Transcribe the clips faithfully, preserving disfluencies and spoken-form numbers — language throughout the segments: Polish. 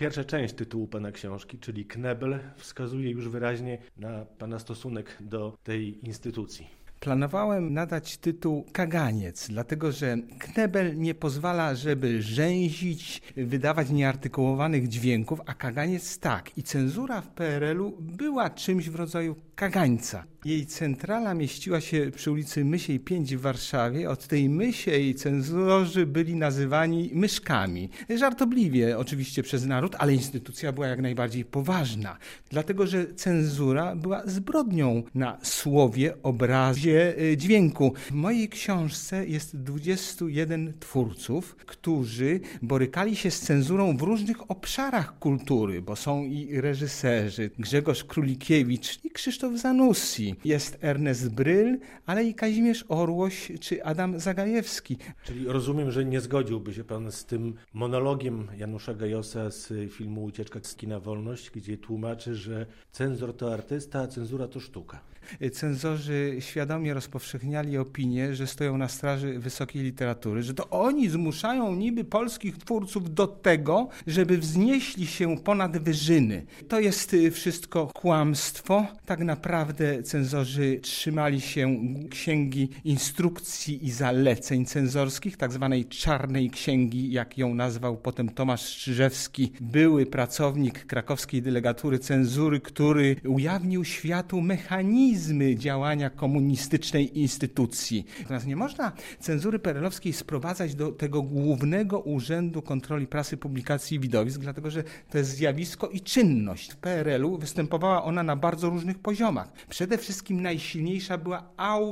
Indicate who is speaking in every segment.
Speaker 1: Pierwsza część tytułu pana książki, czyli Knebel, wskazuje już wyraźnie na pana stosunek do tej instytucji.
Speaker 2: Planowałem nadać tytuł Kaganiec, dlatego że knebel nie pozwala, żeby rzęzić, wydawać nieartykułowanych dźwięków, a kaganiec tak. I cenzura w P R L-u była czymś w rodzaju kagańca. Jej centrala mieściła się przy ulicy Mysiej pięć w Warszawie. Od tej Mysiej cenzorzy byli nazywani myszkami. Żartobliwie oczywiście przez naród, ale instytucja była jak najbardziej poważna. Dlatego, że cenzura była zbrodnią na słowie, obrazie, dźwięku. W mojej książce jest dwudziestu jeden twórców, którzy borykali się z cenzurą w różnych obszarach kultury, bo są i reżyserzy, Grzegorz Królikiewicz i Krzysztof Zanussi. Jest Ernest Bryl, ale i Kazimierz Orłoś czy Adam Zagajewski.
Speaker 1: Czyli rozumiem, że nie zgodziłby się pan z tym monologiem Janusza Gajosa z filmu Ucieczka z kina Wolność, gdzie tłumaczy, że cenzor to artysta, a cenzura to sztuka.
Speaker 2: Cenzorzy świadomie rozpowszechniali opinię, że stoją na straży wysokiej literatury, że to oni zmuszają niby polskich twórców do tego, żeby wznieśli się ponad wyżyny. To jest wszystko kłamstwo. Tak naprawdę cenzorzy trzymali się księgi instrukcji i zaleceń cenzorskich, tak zwanej czarnej księgi, jak ją nazwał potem Tomasz Strzyżewski, były pracownik krakowskiej delegatury cenzury, który ujawnił światu mechanizmy działania komunistycznej instytucji. Natomiast nie można cenzury P R L-owskiej sprowadzać do tego głównego Urzędu Kontroli Prasy, Publikacji i Widowisk, dlatego że to jest zjawisko i czynność. W P R L-u występowała ona na bardzo różnych poziomach. Przede wszystkim najsilniejsza była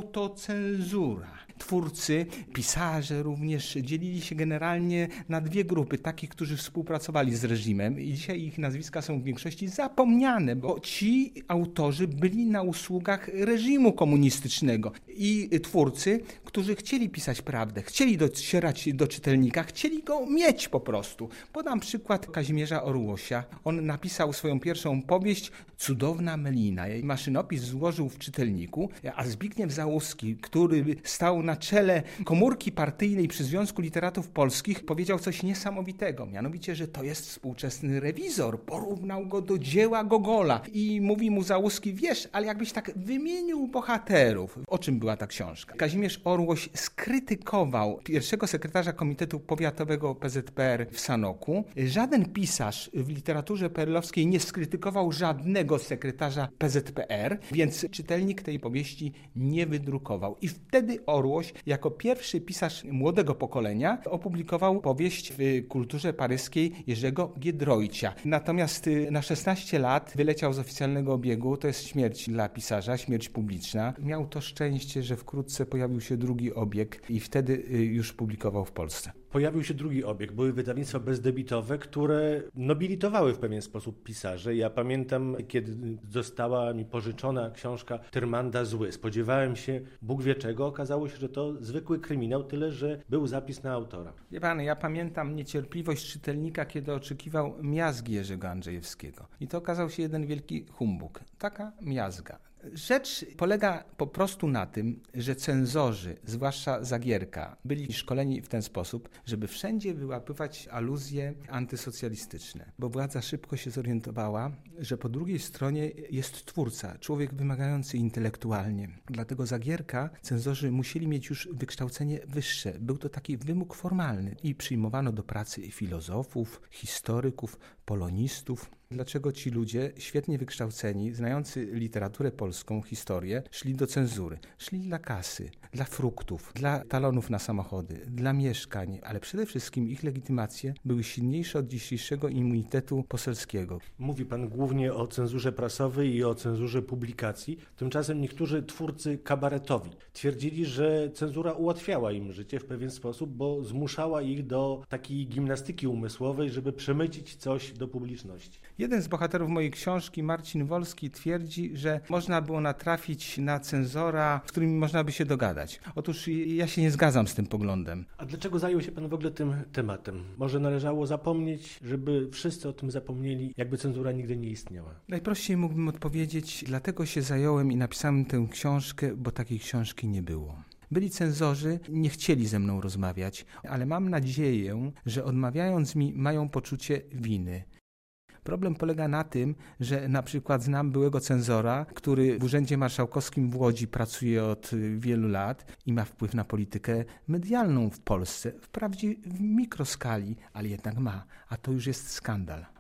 Speaker 2: autocenzura. Twórcy, pisarze również dzielili się generalnie na dwie grupy, takich, którzy współpracowali z reżimem i dzisiaj ich nazwiska są w większości zapomniane, bo ci autorzy byli na usługach reżimu komunistycznego i twórcy, którzy chcieli pisać prawdę, chcieli docierać do czytelnika, chcieli go mieć po prostu. Podam przykład Kazimierza Orłosia. On napisał swoją pierwszą powieść Cudowna Melina. Jej maszynopis złożył w czytelniku, a Zbigniew Załuski, który stał na czele komórki partyjnej przy Związku Literatów Polskich, powiedział coś niesamowitego, mianowicie, że to jest współczesny rewizor. Porównał go do dzieła Gogola i mówi mu Załuski, wiesz, ale jakbyś tak wymienił bohaterów. O czym była ta książka? Kazimierz Orłoś skrytykował pierwszego sekretarza Komitetu Powiatowego P Z P R w Sanoku. Żaden pisarz w literaturze P R L-owskiej nie skrytykował żadnego sekretarza P Z P R, więc czytelnik tej powieści nie wydrukował. I wtedy Orłoś jako pierwszy pisarz młodego pokolenia opublikował powieść w kulturze paryskiej Jerzego Giedroycia. Natomiast na szesnaście lat wyleciał z oficjalnego obiegu, to jest śmierć dla pisarza, śmierć publiczna. Miał to szczęście, że wkrótce pojawił się drugi obieg i wtedy już publikował w Polsce.
Speaker 1: Pojawił się drugi obieg. Były wydawnictwa bezdebitowe, które nobilitowały w pewien sposób pisarzy. Ja pamiętam, kiedy została mi pożyczona książka Tyrmanda Zły. Spodziewałem się Bóg wie czego. Okazało się, że to zwykły kryminał, tyle że był zapis na autora.
Speaker 2: Wie pan, ja pamiętam niecierpliwość czytelnika, kiedy oczekiwał miazgi Jerzego Andrzejewskiego. I to okazał się jeden wielki humbug. Taka miazga. Rzecz polega po prostu na tym, że cenzorzy, zwłaszcza Zagierka, byli szkoleni w ten sposób, żeby wszędzie wyłapywać aluzje antysocjalistyczne, bo władza szybko się zorientowała, że po drugiej stronie jest twórca, człowiek wymagający intelektualnie. Dlatego Zagierka cenzorzy musieli mieć już wykształcenie wyższe. Był to taki wymóg formalny i przyjmowano do pracy filozofów, historyków, polonistów. Dlaczego ci ludzie, świetnie wykształceni, znający literaturę polską, historię, szli do cenzury? Szli dla kasy, dla fruktów, dla talonów na samochody, dla mieszkań, ale przede wszystkim ich legitymacje były silniejsze od dzisiejszego immunitetu poselskiego.
Speaker 1: Mówi pan głównie o cenzurze prasowej i o cenzurze publikacji. Tymczasem niektórzy twórcy kabaretowi twierdzili, że cenzura ułatwiała im życie w pewien sposób, bo zmuszała ich do takiej gimnastyki umysłowej, żeby przemycić coś do publiczności.
Speaker 2: Jeden z bohaterów mojej książki, Marcin Wolski, twierdzi, że można było natrafić na cenzora, z którym można by się dogadać. Otóż ja się nie zgadzam z tym poglądem.
Speaker 1: A dlaczego zajął się pan w ogóle tym tematem? Może należało zapomnieć, żeby wszyscy o tym zapomnieli, jakby cenzura nigdy nie istniała?
Speaker 2: Najprościej mógłbym odpowiedzieć, dlatego się zająłem i napisałem tę książkę, bo takiej książki nie było. Byli cenzorzy, nie chcieli ze mną rozmawiać, ale mam nadzieję, że odmawiając mi mają poczucie winy. Problem polega na tym, że na przykład znam byłego cenzora, który w Urzędzie Marszałkowskim w Łodzi pracuje od wielu lat i ma wpływ na politykę medialną w Polsce. Wprawdzie w mikroskali, ale jednak ma, a to już jest skandal.